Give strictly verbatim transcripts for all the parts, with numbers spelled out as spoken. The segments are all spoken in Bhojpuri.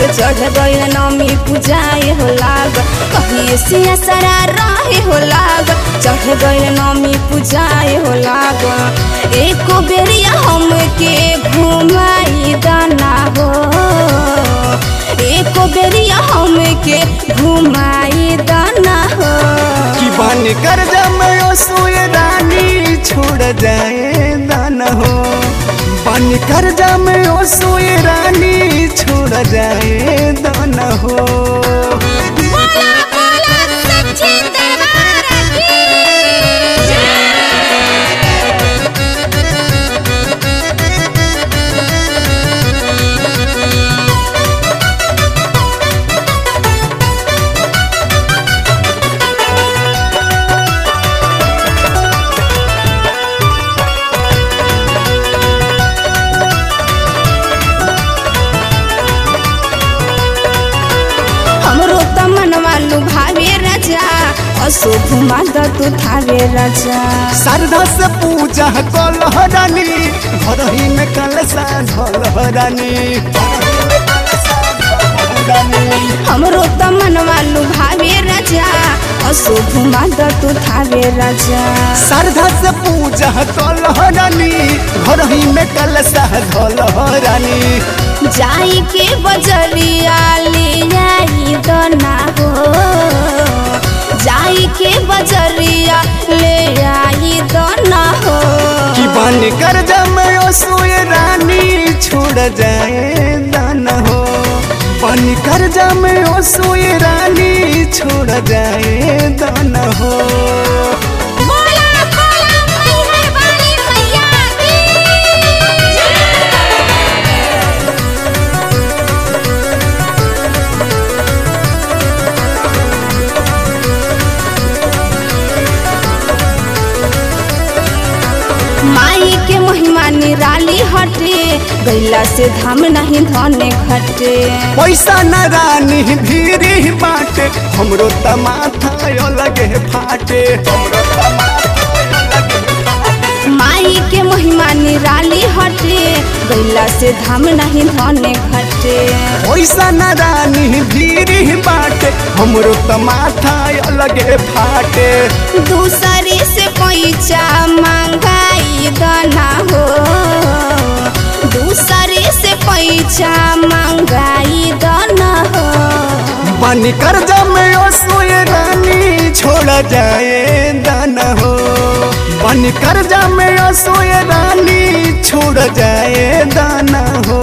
चढ़ गइल नमी पूजाए हो लाग कहिए से असरा रहे हो लाग चढ़ गइल नमी पूजाए हो लाग एको बेरिया हमके घुमाई दाना हो एको बेरिया हमके घुमाई दाना हो कि बन कर जमयो सोए रानी छोड़ जाए दाना हो बन कर जमयो सोए रानी छोड़ जाए दाना हो बोला बोला सच्ची दरबार की भावे राजा असो घुमा द तू थावे राजा श्रद्धा से पूजा कलहरानी घर ही में कलसा धलहरानी हमरो त मनवा लुभावे राजा असो घुमा द तू थावे राजा श्रद्धा से पूजा कलहरानी घर ही में कलसा धलहरानी जाई के बजरिया ले आई दना हो जाई के बजरिया ले आई दना हो कि बन कर जमयो सोए रानी छोड़ जाए दाना हो बन कर जमयो सोए रानी छोड़ जाए दाना हो माई के महिमा निराली हटे गैला से धाम नहीं धने घटे पैसा न रानी भीरी बाटे हमरो त माथा लगे फाटे हमरो त माथा लगे माई के महिमा निराली हटे गैला से धाम नहीं धने घटे पैसा न रानी भीरी बाटे हमरो त माथा लगे फाटे दूसरे से पैसा मांगाई दना हो दूसरे से पैसा मांगाई दना हो बन कर जमयो सोए रानी छोड़ जाए दाना हो बन कर जमयो सोए रानी छोड़ जाए दाना हो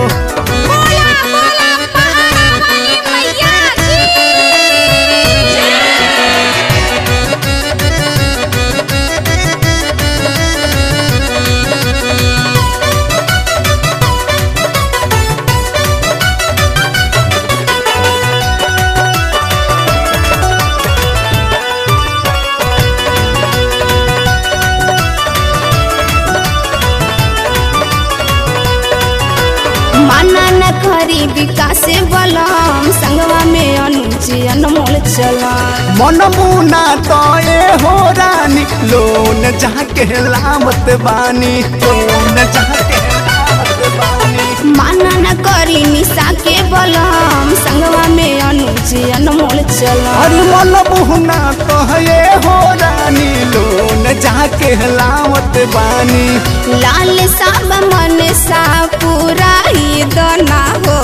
माना न खरी विकास बलम संगवा में अनुची अनमोल चला मन मुना तो ए हो रानी लोन जाके लामत बानी लोन जाके लामत बानी माना न करी निशा के बलम संगवा में अनुची अनमोल चला अरे मन मुना तो ए हो रानी लोन जाके लामत बानी लाल साब मन सा पूरा ही दना हो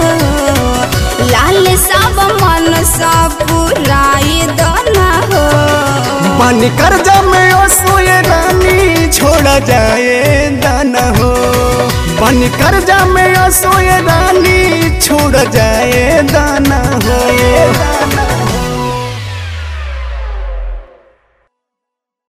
लाल साब मन सा पूरा ही दना हो बन कर जमयो सोए रानी छोड़ जाए दाना हो बन कर जमयो सोए रानी छोड़ जाए दाना हो।